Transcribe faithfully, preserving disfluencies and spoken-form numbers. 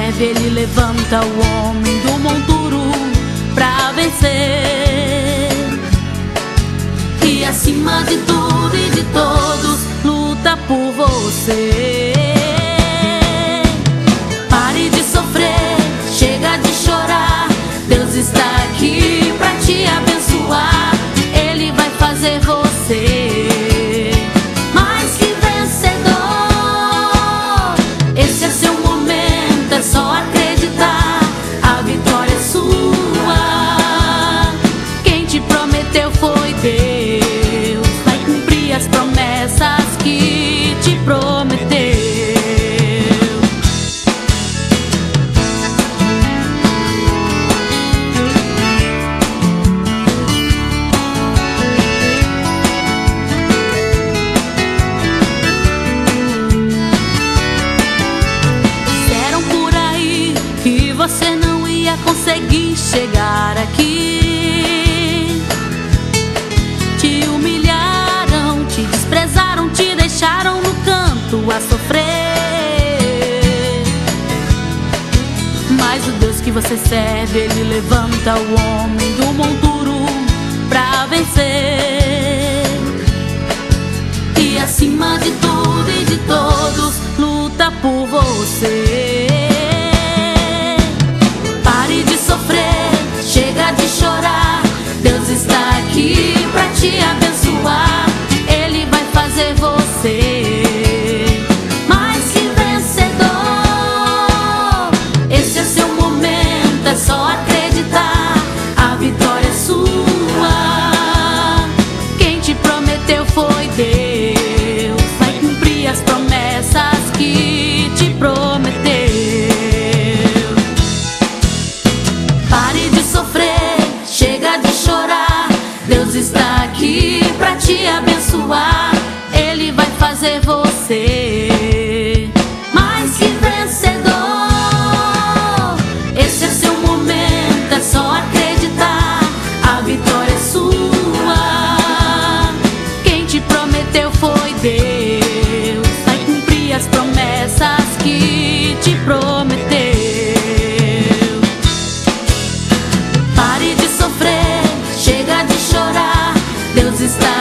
serve, Ele levanta o homem do monturo pra vencer. E acima de tudo e de todos, luta por você. Pare de sofrer, chega de chorar. Deus está aqui pra te abençoar. Ele vai fazer você mais que vencedor. Esse é seu momento, é só acreditar. A vitória é sua. Quem te prometeu foi Deus. Vai cumprir as promessas que te prometeu. Você não ia conseguir chegar aqui. Te humilharam, te desprezaram, te deixaram no canto a sofrer. Mas o Deus que você serve, Ele levanta o homem do monturo pra vencer. E acima de tudo e de todos, luta por você. Chega de chorar, Deus está aqui pra te abençoar. Ele vai fazer você mais que vencedor. Esse é seu momento, é só acreditar. A vitória é sua. Quem te prometeu foi Deus. Vai cumprir as promessas que te prometeu. Chega de chorar, Deus está aqui pra te abençoar. Ele vai fazer você mais que vencedor. Esse é seu momento, é só acreditar. A vitória é sua. Quem te prometeu foi Deus. Vai cumprir as promessas que te prometeu. Chega de chorar, Deus está